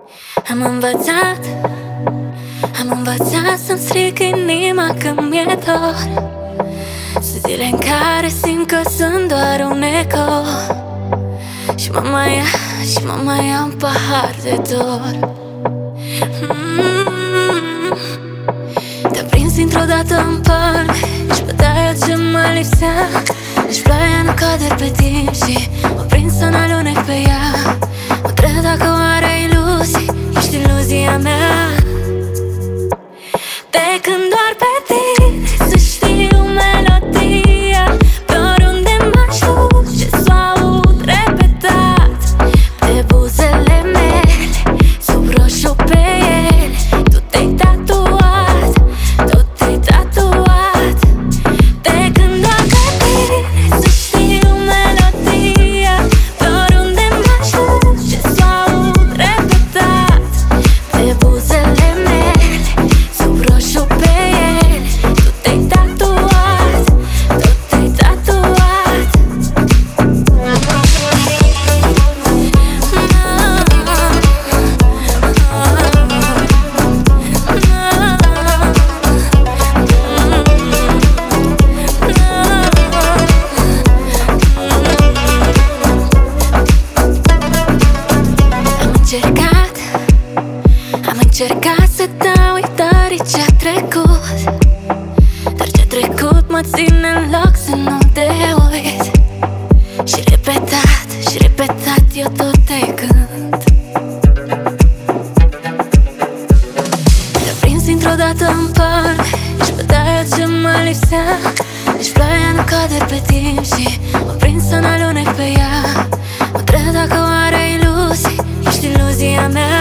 Am învățat, am învățat să-mi stric inima când mi-e dor. Sunt zile în care simt că sunt doar un eco și mă mai ia un pahar de dor. Te-am prins dintr-o dată în palme și bătaia ce mă lipsea. Deci ploaia nu cade pe timp și mă prind să n-alunec pe ea. Mă întreb dacă oare iluzii, ești iluzia mea. De când doar pe tine să știu melodia, pe oriunde m-aș duce să o aud repetat pe buzele mele, sub roșu pe ele. Tu te-ai tatuat, tu te-ai tatuat. De când doar pe tine să știu melodia, pe oriunde m-aș duce să o aud repetat pe buzele mele, sub roșu pe ele. Tu te-ai tatuat, tu te-ai tatuat. Am încercat să dau uitării ce-a trecut, dar ce-a trecut mă ține în loc să nu te uit. Și repetat, eu tot te cânt. Te-am prins dintr-o dată în palme și bătaia ce mă lipsea. Deci ploaia nu cade pe timp și mă prind să n-alunec pe ea. Mă întreb dacă oare iluzii, ești iluzia mea.